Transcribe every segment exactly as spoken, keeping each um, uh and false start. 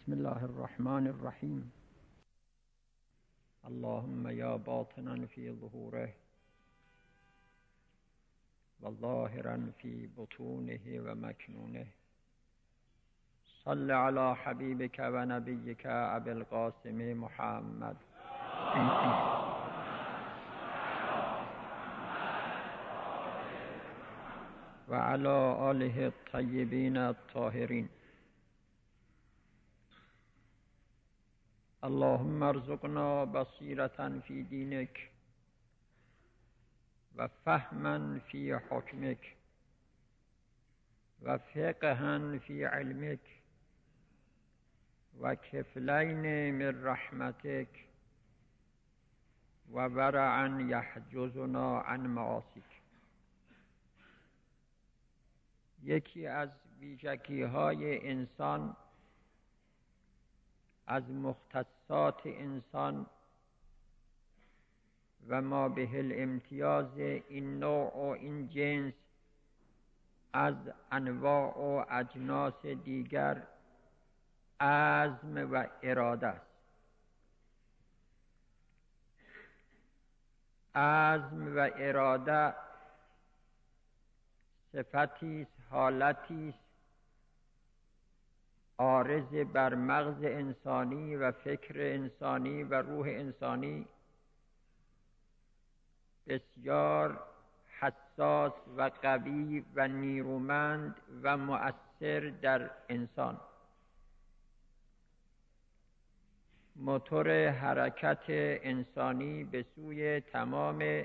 بسم الله الرحمن الرحیم. اللهم یا باطنا فی ظهوره و ظاهرا فی بطونه و مکنونه، صل علی حبیبک و نبیک ابی القاسم محمد و علی آله الطیبین الطاهرین. اللهم ارزقنا بصیرة فی دینک و فهما فی حکمک و فقها فی علمک و کفلین من رحمتک و ورعا یحجزنا عن معاصیک. یکی از ویژگی های انسان، از مختصات انسان و ما به الامتیاز این نوع و این جنس از انواع و اجناس دیگر، عزم و اراده است. عزم و اراده صفتی است، حالتی است عارض بر مغز انسانی و فکر انسانی و روح انسانی، بسیار حساس و قوی و نیرومند و مؤثر در انسان. موتور حرکت انسانی به سوی تمام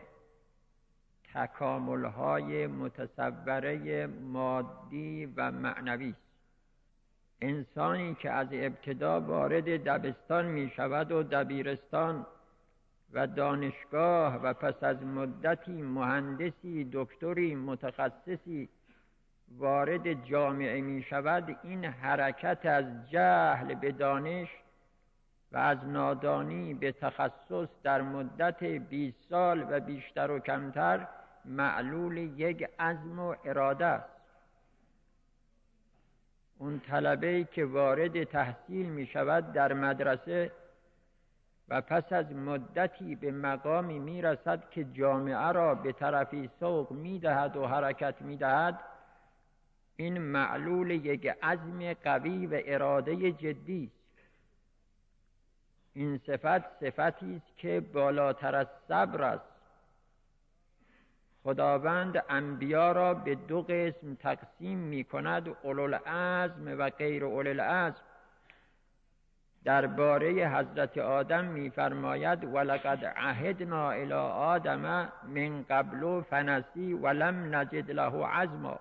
تکامل‌های متصوره مادی و معنوی است. انسانی که از ابتدا وارد دبستان می شود و دبیرستان و دانشگاه و پس از مدتی مهندسی، دکتری، متخصصی وارد جامعه می شود، این حرکت از جهل به دانش و از نادانی به تخصص در مدت بیست سال و بیشتر و کمتر معلول یک عزم و اراده است. اون طلبه‌ای که وارد تحصیل می شود در مدرسه و پس از مدتی به مقامی می رسد که جامعه را به طرفی سوق می دهد و حرکت می دهد، این معلول یک عزم قوی و اراده جدی است. این صفت صفتی است که بالاتر از صبر است. خداوند انبیا را به دو قسم تقسیم می کند، اولوالعزم و غیر اولوالعزم. درباره حضرت آدم می فرماید ولقد عهدنا الی آدم من قبل فنسی ولم نجد له عزما.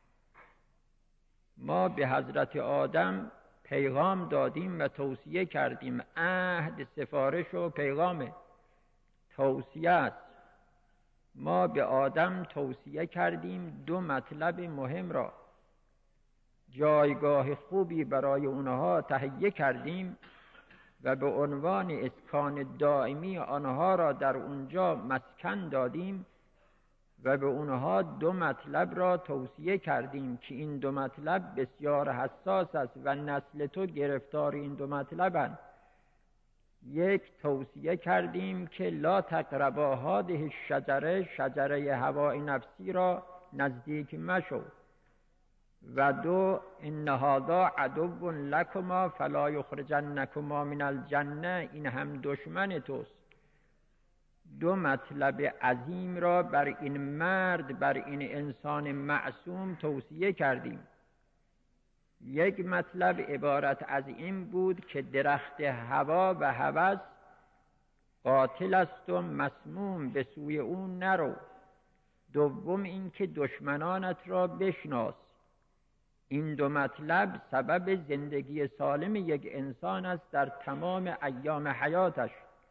ما به حضرت آدم پیغام دادیم و توصیه کردیم. عهد سفارش و پیغام توصیه است. ما به آدم توصیه کردیم دو مطلب مهم را، جایگاه خوبی برای اونها تهیه کردیم و به عنوان اسکان دائمی آنها را در اونجا مسکن دادیم و به اونها دو مطلب را توصیه کردیم که این دو مطلب بسیار حساس است و نسل تو گرفتار این دو مطلبند. یک، توصیه کردیم که لا تقربا هذه الشجره، شجره هوای نفسی را نزدیک مشو، و دو، ان هذا عدو لکما فلا یخرجنکما من الجنه، این هم دشمن توست. دو مطلب عظیم را بر این مرد، بر این انسان معصوم توصیه کردیم. یک مطلب عبارت از این بود که درخت هوا و هوس قاتل است و مسموم، به سوی اون نرو. دوم این که دشمنانت را بشناس. این دو مطلب سبب زندگی سالم یک انسان است در تمام ایام حیاتش.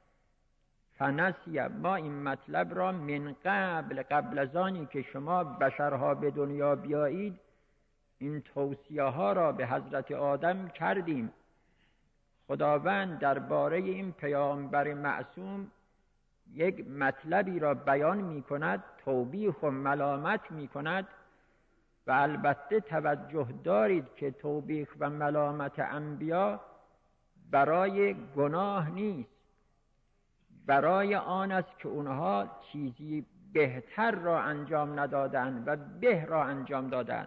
فنسی، ما این مطلب را من قبل قبل از آنی که شما بشرها به دنیا بیایید این توصیه ها را به حضرت آدم کردیم. خداوند درباره این پیامبر معصوم یک مطلبی را بیان می کند، توبیخ و ملامت می کند و البته توجه دارید که توبیخ و ملامت انبیا برای گناه نیست، برای آن است که اونها چیزی بهتر را انجام ندادند و به را انجام دادند.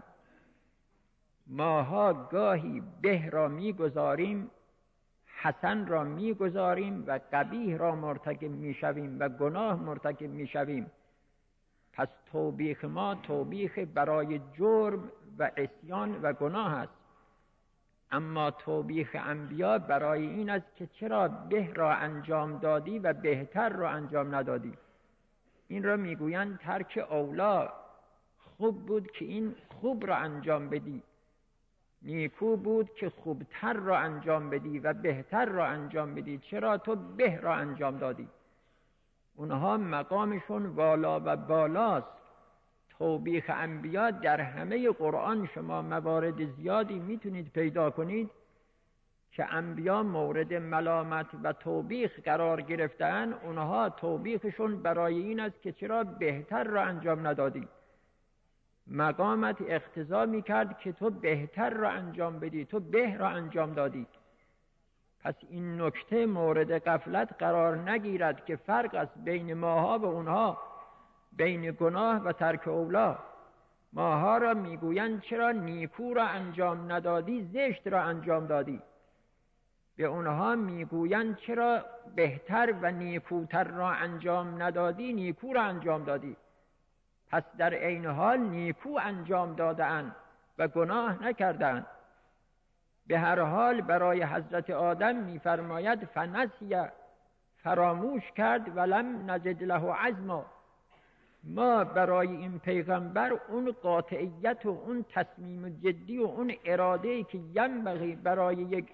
ماها گاهی به را میگذاریم، حسن را میگذاریم و قبیح را مرتکب میشویم و گناه مرتکب میشویم. پس توبیخ ما توبیخ برای جرم و عصیان و گناه است. اما توبیخ انبیا برای این است که چرا به را انجام دادی و بهتر را انجام ندادی. این را میگویند ترک اولا. خوب بود که این خوب را انجام بدی، نیکو بود که خوبتر را انجام بدی و بهتر را انجام بدی، چرا تو به را انجام دادی؟ اونها مقامشون والا و بالاست. توبیخ انبیا در همه قرآن شما موارد زیادی میتونید پیدا کنید که انبیا مورد ملامت و توبیخ قرار گرفتن. اونها توبیخشون برای این است که چرا بهتر را انجام ندادی. مقامت اقتضا میکرد که تو بهتر را انجام بدی، تو به را انجام دادی. پس این نکته مورد غفلت قرار نگیرد که فرق است بین ماها و اونها، بین گناه و ترک اولا. ماها را میگویند چرا نیکو را انجام ندادی، زشت را انجام دادی. به اونها میگویند چرا بهتر و نیکوتر را انجام ندادی، نیکو را انجام دادی. پس در عین حال نیکو انجام دادند و گناه نکردند. به هر حال برای حضرت آدم میفرماید فنسی، فراموش کرد، ولم نزد له عزما. ما برای این پیغمبر اون قاطعیت و اون تصمیم جدی و اون اراده‌ای که ینبغی برای یک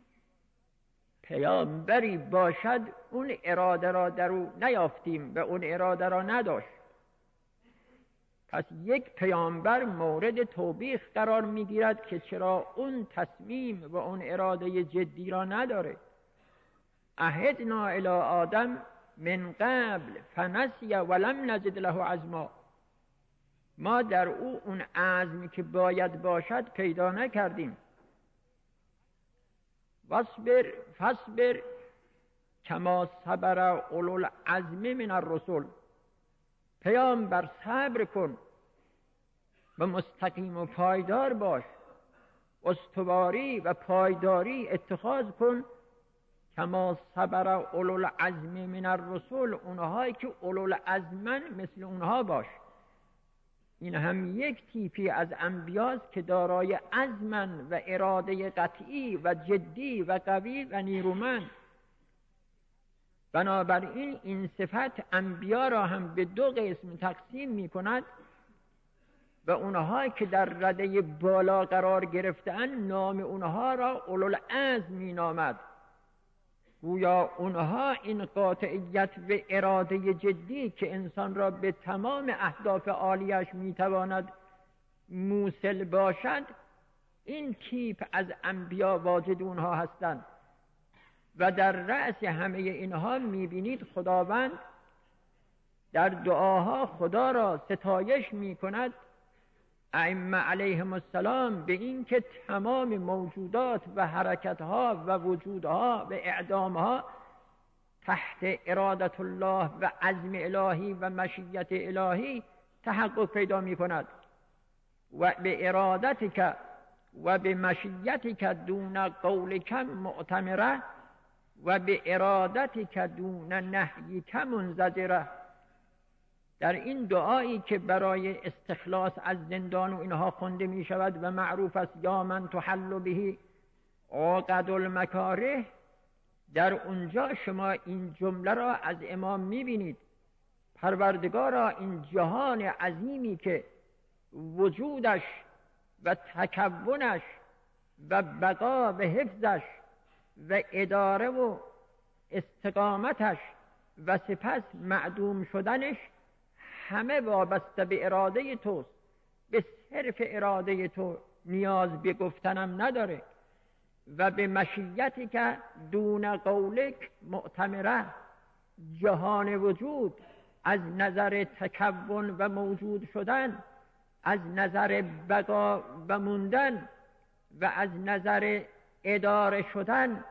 پیامبری باشد، اون اراده را در او نیافتیم و اون اراده را نداشت. پس یک پیامبر مورد توبیخ قرار میگیرد که چرا اون تصمیم و اون اراده جدی را نداره. عهدنا الی آدم من قبل فنسی ولم نزد له عزما. ما در او اون عزمی که باید باشد پیدا نکردیم. واصبر فاصبر کما صبر اولو العزم من الرسل. پیامبر صبر کن و مستقیم و پایدار باش، استواری و پایداری اتخاذ کن کما صبر اولو العزم من الرسل. اونهایی که اولو العزمن مثل اونها باش. این هم یک تیپی از انبیاست که دارای عزمن و اراده قطعی و جدی و قوی و نیرومند. بنابراین این صفت انبیا را هم به دو قسم تقسیم می کند و اونها که در رده بالا قرار گرفتن نام اونها را اولوالعزم می نامد. گویا اونها این قاطعیت و اراده جدی که انسان را به تمام اهداف عالیش می تواند موصل باشد، این تیپ از انبیا واجد اونها هستند. و در رأس همه اینها میبینید خداوند در دعاها خدا را ستایش میکند، ائمه علیهم السلام، به این که تمام موجودات و حرکتها و وجودها و اعدامها تحت ارادت الله و عزم الهی و مشیت الهی تحقق پیدا میکند. و به ارادتک و به مشیتک دون قولک معتمره و به ارادتک دون نهیک منزجره. در این دعایی که برای استخلاص از زندان و اینها خونده می شود و معروف است یا من تحل به عقد المکاره، در اونجا شما این جمله را از امام می بینید: پروردگارا، این جهان عظیمی که وجودش و تکونش و بقا و حفظش و اداره و استقامتش و سپس معدوم شدنش همه وابسته به اراده توست. به صرف اراده تو نیاز به گفتنم نداره. و به مشیتی که دون قولک معتمره، جهان وجود از نظر تکون و موجود شدن، از نظر بقا و موندن و از نظر اداره شدن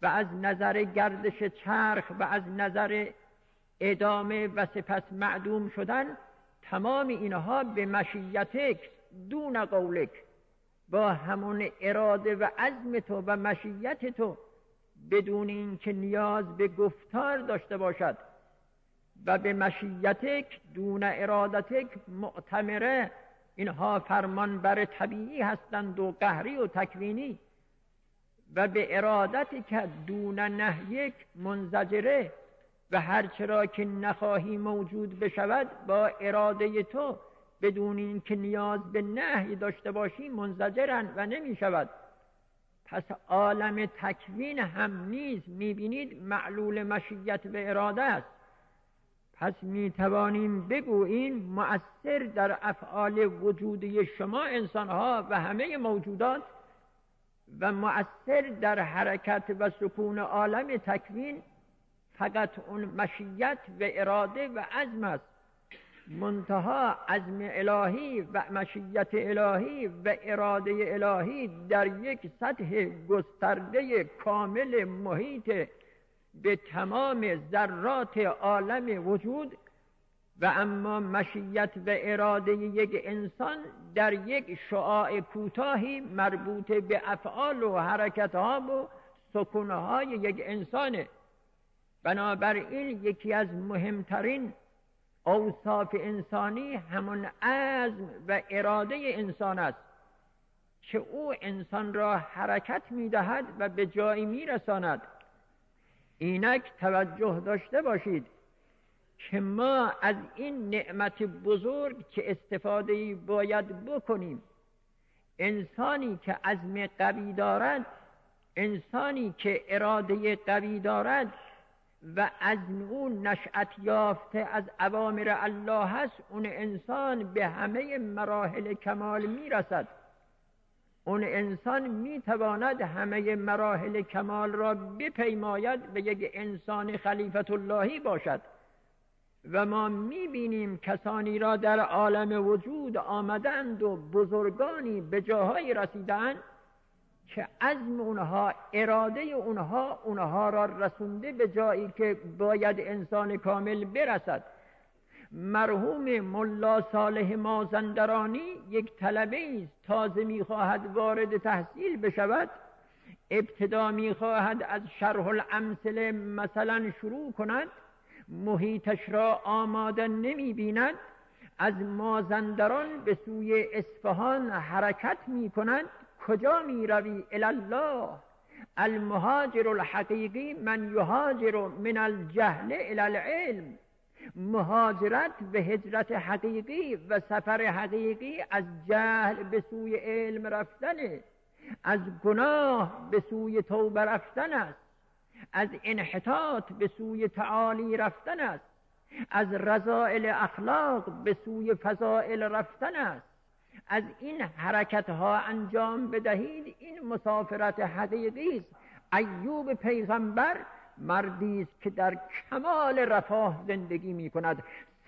و از نظر گردش چرخ و از نظر ادامه و سپس معدوم شدن، تمام اینها به مشیتک دون قولک، با همون اراده و عزم تو و مشیت تو، بدون اینکه نیاز به گفتار داشته باشد، و به مشیتک دون ارادتک معتمره، اینها فرمان بر طبیعی هستند و قهری و تکوینی، و به ارادتی که دون نهیک منزجره، و هرچرا که نخواهی موجود بشود با اراده تو بدون این که نیاز به نهی داشته باشی منزجرن و نمی شود. پس عالم تکوین هم نیز میبینید معلول مشیت و اراده است. پس میتوانیم بگوییم مؤثر در افعال وجودی شما انسانها و همه موجودات و مؤثر در حرکت و سکون عالم تکوین فقط اون مشیت و اراده و عزم است. منتها عزم الهی و مشیت الهی و اراده الهی در یک سطح گسترده کامل محیط به تمام ذرات عالم وجود، و اما مشیت و اراده یک انسان در یک شعاع کوتاهی مربوط به افعال و حرکتها و سکونهای یک انسانه. بنابراین یکی از مهمترین اوصاف انسانی همون عزم و اراده انسان است که او انسان را حرکت می‌دهد و به جایی می‌رساند. اینک توجه داشته باشید که ما از این نعمت بزرگ که استفاده باید بکنیم. انسانی که عزم قوی دارد، انسانی که اراده قوی دارد و از اون نشأت یافته از اوامر الله هست، اون انسان به همه مراحل کمال میرسد. اون انسان میتواند همه مراحل کمال را بپیماید و یک انسان خلیفت اللهی باشد. و ما میبینیم کسانی را در عالم وجود آمدند و بزرگانی به جاهای رسیدند که عزم اونها، اراده اونها اونها را رسونده به جایی که باید انسان کامل برسد. مرحوم ملا صالح مازندرانی یک طلبه است، تازه میخواهد وارد تحصیل بشود، ابتدا میخواهد از شرح الامثله مثلا شروع کند، محیطش را آماده نمیبیند، از مازندران به سوی اصفهان حرکت میکند. کجا می روی؟ الله. المهاجر الحقیقی من یهاجر من الجهل الی العلم. مهاجرت به هجرت حقیقی و سفر حقیقی از جهل به سوی علم رفتن، از گناه به سوی توبه رفتن است، از انحطاط به سوی تعالی رفتن است، از رذائل اخلاق به سوی فضائل رفتن است. از این حرکت ها انجام بدهید. این مسافرت حقیقی است. ایوب پیغمبر مردی است که در کمال رفاه زندگی می کند.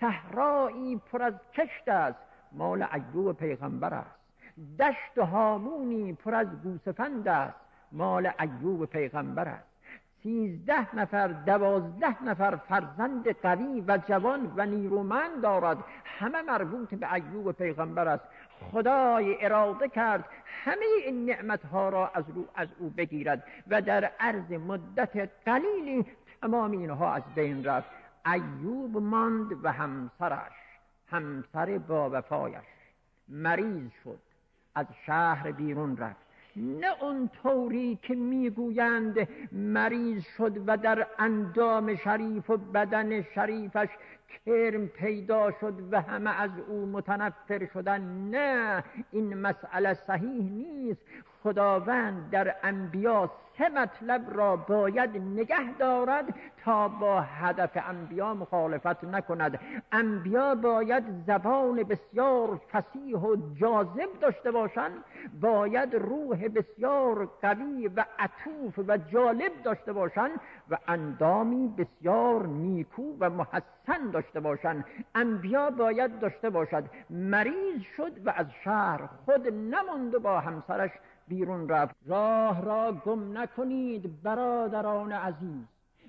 صحرایی پر از کشت است، مال ایوب پیغمبر است. دشت هامونی پر از گوسفند است، مال ایوب پیغمبر است. سیزده نفر دوازده نفر فرزند قوی و جوان و نیرومند دارد، همه مربوط به ایوب پیغمبر است. خدای اراده کرد همه این نعمتها را از رو از او بگیرد و در عرض مدت قلیلی تمام اینها از بین رفت. ایوب ماند و همسرش، همسر با وفایش مریض شد، از شهر بیرون رفت. نه اون طوری که میگویند مریض شد و در اندام شریف و بدن شریفش کرم پیدا شد و همه از او متنفر شدن. نه، این مسئله صحیح نیست. خداوند در انبیا سه مطلب را باید نگه دارد تا با هدف انبیا مخالفت نکند. انبیا باید زبان بسیار فصیح و جاذب داشته باشند، باید روح بسیار قوی و عطوف و جالب داشته باشند و اندامی بسیار نیکو و محسن داشته باشند. انبیا باید داشته باشد. مریض شد و از شهر خود نماند و با همسرش بیرون رفت. راه را گم نکنید برادران عزیز،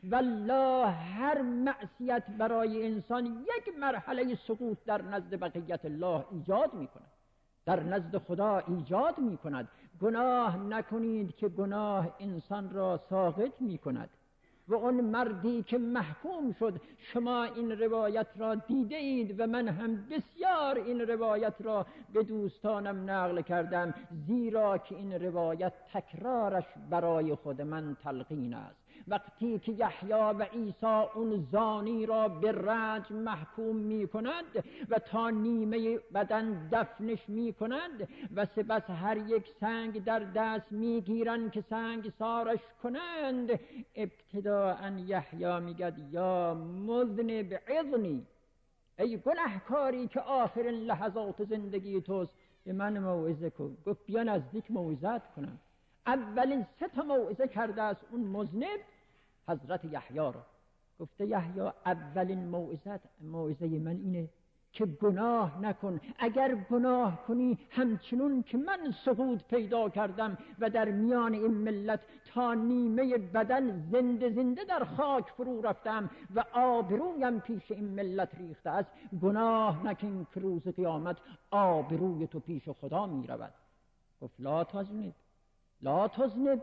والله هر معصیت برای انسان یک مرحله سقوط در نزد بقیت الله ایجاد می کند، در نزد خدا ایجاد می کند. گناه نکنید که گناه انسان را ساقط می کند. و اون مردی که محکوم شد، شما این روایت را دیده اید و من هم بسیار این روایت را به دوستانم نقل کردم، زیرا که این روایت تکرارش برای خود من تلقین است. وقتی که یحیی و عیسی اون زانی را به رجم محکوم می کند و تا نیمه بدن دفنش می کند و سپس هر یک سنگ در دست می گیرند که سنگ سارش کنند، ابتداء یحیی میگد یا مذنب عظنی، ای گناهکاری که آخرین لحظات زندگی توست، به من موعظه کن. گفت بیا نزدیک موعظت کنم. اولین سه تا موعظه کرده است اون مذنب حضرت یحیی را. گفته یحیی اولین موعظت موعظه من اینه که گناه نکن. اگر گناه کنی همچنون که من سقوط پیدا کردم و در میان این ملت تا نیمه بدن زنده زنده در خاک فرو رفتم و آبرویم پیش این ملت ریخته است، گناه نکن که روز قیامت آبروی تو پیش خدا می رود. گفت لا تذنب لا تذنب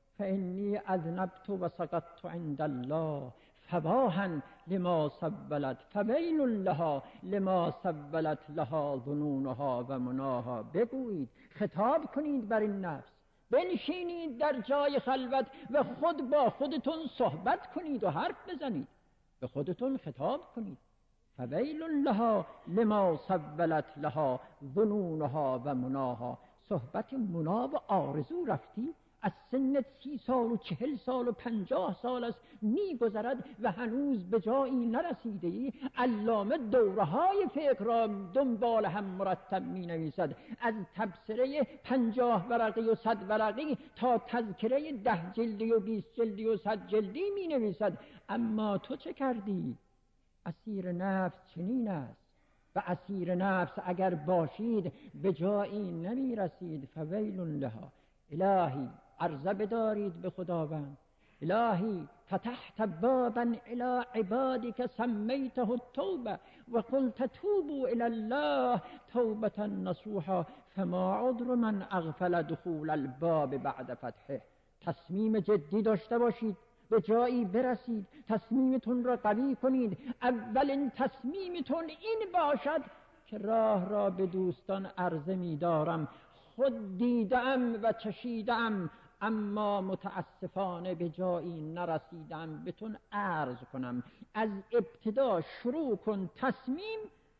فانی اذنبت و سقطت عند الله فباها لما سولت فویل لها لما سولت لها ظنونها و مناها. بگویید، خطاب کنید بر این نفس، بنشینید در جای خلوت و خود با خودتون صحبت کنید و حرف بزنید، به خودتون خطاب کنید. فویل لها لما سولت لها ظنونها و مناها. صحبت منا و آرزو رفتی؟ از سنت سی سال و چهل سال و پنجاه سال است میگذرد و هنوز به جایی نرسیده ای. علامه دوره های فکر را دنبال هم مرتب می نویسد، از تبصره پنجاه ورقی و صد ورقی تا تذکره ده جلدی و بیست جلدی و صد جلدی می نویسد. اما تو چه کردی؟ اسیر نفس چنین است و اسیر نفس اگر باشید به جایی نمی رسید. فویل لها. الهی عرضه بدارید به خداوند، الهی فتحت بابا الى عبادك سمیته التوبه و قلت توبوا الى الله توبه نصوحا فما عذر من اغفل دخول الباب بعد فتحه. تصمیم جدی داشته باشید، به جایی برسید، تصمیمتون را قوی کنید. اولین تصمیمتون این باشد که راه را به دوستان عرضه می دارم، خود دیدم و چشیدم اما متاسفانه به جایی نرسیدم، بهتون عرض کنم. از ابتدا شروع کن، تصمیم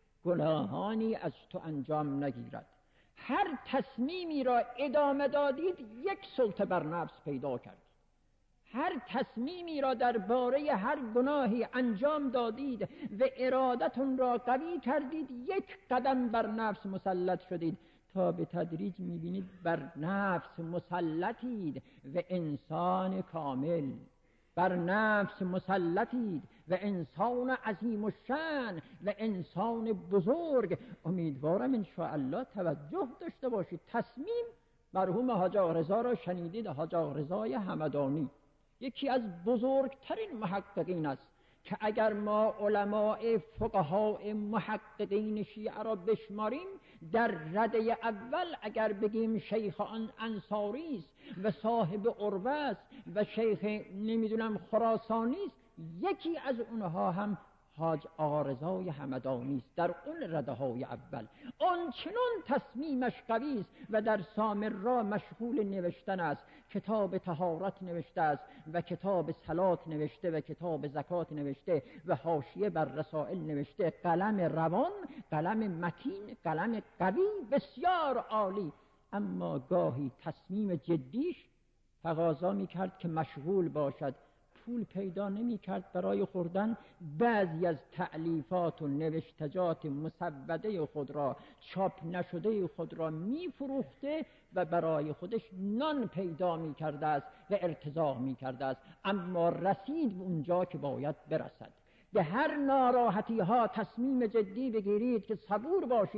گناهانی از تو انجام نگیرد. هر تصمیمی را ادامه دادید یک سلطه بر نفس پیدا کردید. هر تصمیمی را درباره هر گناهی انجام دادید و ارادتون را قوی کردید، یک قدم بر نفس مسلط شدید تا به تدریج میبینید بر نفس مسلطید و انسان کامل، بر نفس مسلطید و انسان عظیم الشأن و انسان بزرگ. امیدوارم انشاءالله توجه داشته باشید. تصمیم مرحوم حاج آقا رضا را شنیدید. حاج آقا رضای همدانی یکی از بزرگترین محققین است که اگر ما علماء فقهای محققین شیعه را بشماریم، در رده اول اگر بگیم شیخ انصاری است و صاحب عروه است و شیخ نمیدونم خراسانی است، یکی از اونها هم حاج آقا رضای همدانی است در اون رده های اول. اون چنون تصمیمش قوی است و در سامرا مشغول نوشتن است. کتاب طهارت نوشته است و کتاب صلات نوشته و کتاب زکات نوشته و حاشیه بر رسائل نوشته. قلم روان، قلم متین، قلم قوی، بسیار عالی. اما گاهی تصمیم جدیش تقاضا می‌کرد که مشغول باشد، پول پیدا نمی کرد برای خوردن. بعضی از تألیفات و نوشتجات مسوده خود را، چاپ نشده خود را می فروخته و برای خودش نان پیدا می کرده است و ارتزاق می کرده است. اما رسید به اونجا که باید برسد. به هر ناراحتی ها تصمیم جدی بگیرید که صبور باشید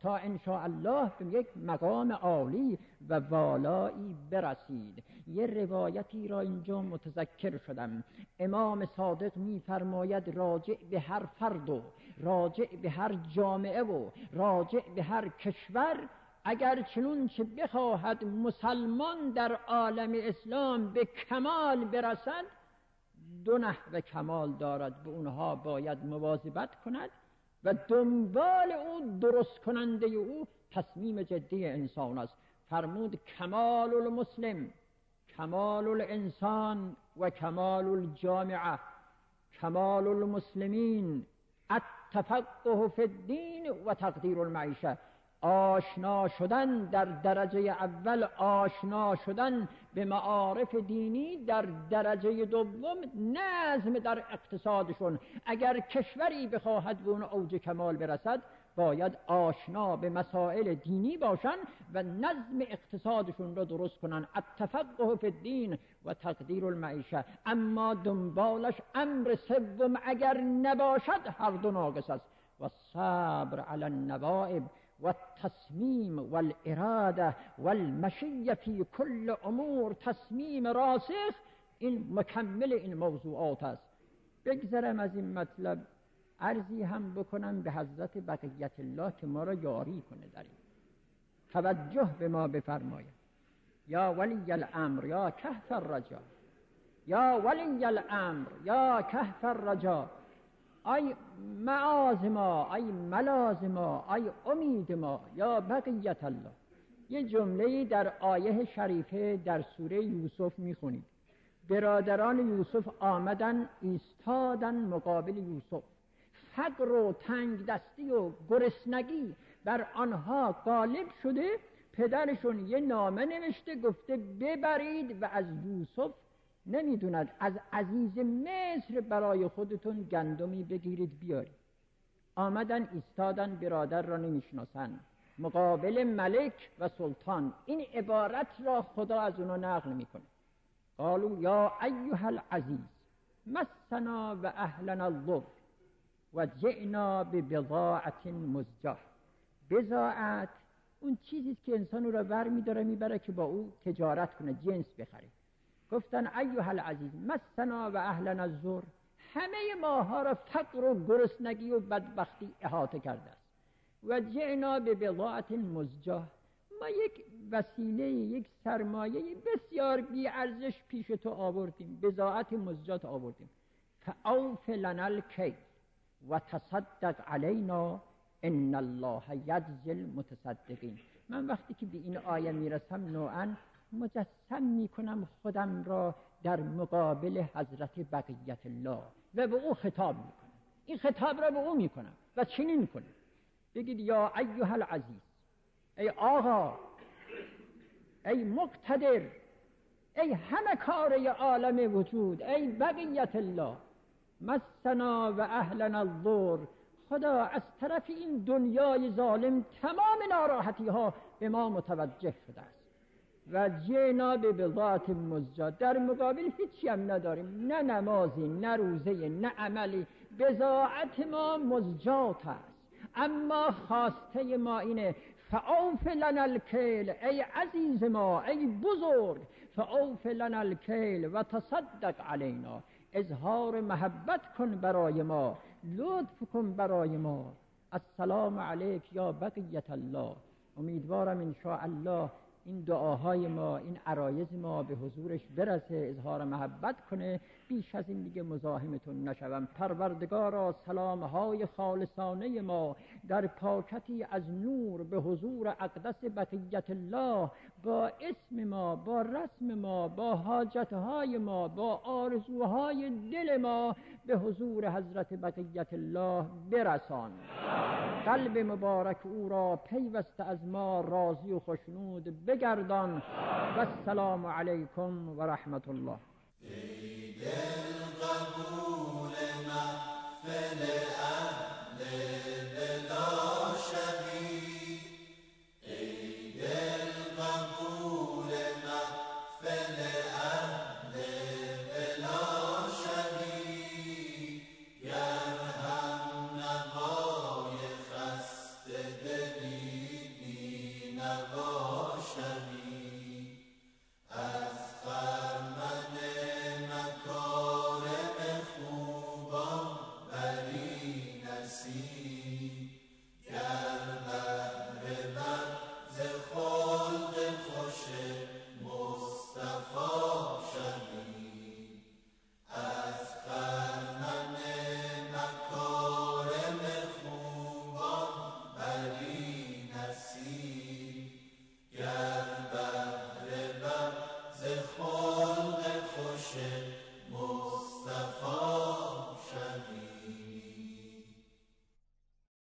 تا انشاءالله به یک مقام عالی و والایی برسید. یه روایتی را اینجا متذکر شدم. امام صادق می‌فرماید راجع به هر فرد و راجع به هر جامعه و راجع به هر کشور، اگر چنون چه بخواهد مسلمان در عالم اسلام به کمال برسد، دو نحو کمال دارد، به اونها باید مواظبت کند و دنبال او درست کننده او تصمیم جدی انسان است. فرمود کمال المسلم کمال الانسان و کمال الجامعه. کمال المسلمین التفقه فی الدین و تقدیر المعیشه. آشنا شدن در درجه اول، آشنا شدن به معارف دینی در درجه دوم، نظم در اقتصادشون. اگر کشوری بخواهد به اون اوج کمال برسد، باید آشنا به مسائل دینی باشن و نظم اقتصادشون رو درست کنن. التفقه فی الدین و تقدیر المعیشه. اما دنبالش امر سوم اگر نباشد، هر دو ناقص است. و صبر علی النوائب و التصمیم و الاراده و المشی فی کل امور. تصمیم راسخ این مکمل این موضوعات است. بگذرم از این مطلب، عرضی هم بکنم به حضرت بقیت الله که ما را یاری کنه در این. توجه به ما بفرماید. یا ولی الامر یا کهف الرجا، یا ولی الامر یا کهف الرجا. ای معاذ ما، ای ملاذ ما، ای امید ما، یا بقیت الله. یه جمله در آیه شریفه در سوره یوسف میخونید. برادران یوسف آمدن ایستادن مقابل یوسف. فقر و تنگ دستی و گرسنگی بر آنها غالب شده. پدرشون یه نامه نوشته گفته ببرید و از یوسف، نمیدوند، از عزیز مصر برای خودتون گندمی بگیرید بیارید. آمدن ایستادن، برادر را نمیشناسن، مقابل ملک و سلطان. این عبارت را خدا از اونو نقل میکنه. قالوا یا ایها العزیز مسنا و اهلنا الضر و جئنا ببضاعة مزجاة. بضاعت اون چیزی که انسان را بر میداره میبره که با او تجارت کنه، جنس بخره. گفتن ایها العزیز مسنا و اهلنا الضر، همه ماها را فقر و گرسنگی و بدبختی احاطه کرده است. و جئنا ببضاعة مزجاة، ما یک وسیله، یک سرمایه بسیار بی ارزش پیش تو آوردیم، بضاعت مزجات آوردیم. فاوف لنا الکیل و تصدق علینا ان الله یجزی المتصدقین. من وقتی که به این آیه میرسم نوعا مجسم میکنم خودم را در مقابل حضرت بقیت الله و به او خطاب میکنم. این خطاب را به او میکنم و چنین کنم. بگید یا ایها العزیز، ای آقا، ای مقتدر، ای همه کاره عالم وجود، ای بقیت الله، مسنا و اهلنا الضر. خدا از طرف این دنیای ظالم تمام ناراحتی ها به ما متوجه شده است. و جئنا ببضاعة مزجاة، در مقابل هیچی هم نداریم، نه نمازی، نه روزه، نه عملی. بضاعت ما مزجات است، اما خواسته ما اینه فاوف لنا الکیل، ای عزیز ما، ای بزرگ، فاوف لنا الکیل و تصدق علینا. اظهار محبت کن برای ما، لطف کن برای ما. السلام علیک یا بقیت الله. امیدوارم ان شاء الله این دعاهای ما، این عرایض ما به حضورش برسه، اظهار محبت کنه. بیش از این دیگه مزاحمتون نشوم. پروردگارا سلامهای خالصانه ما در پاکتی از نور به حضور اقدس بقیت الله، با اسم ما، با رسم ما، با حاجتهای ما، با آرزوهای دل ما به حضور حضرت بقیت الله برسان. قلب مبارک او را پیوسته از ما راضی و خوشنود بگردان. و السلام علیکم و رحمت الله. عید القبول محفل